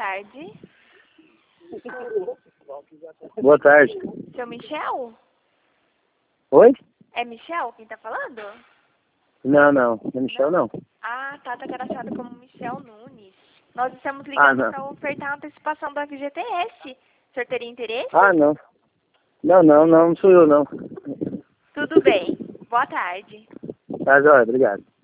tarde. Boa tarde. Seu Michel? Oi? É Michel quem tá falando? Não, não é Michel, não. Ah, tá cadastrado como Michel Nunes. Nós estamos Ah, ligando não. para ofertar uma antecipação da FGTS. O senhor teria interesse? Ah, não. Não sou eu, não. Tudo bem. Boa tarde. Tá, joia, obrigado.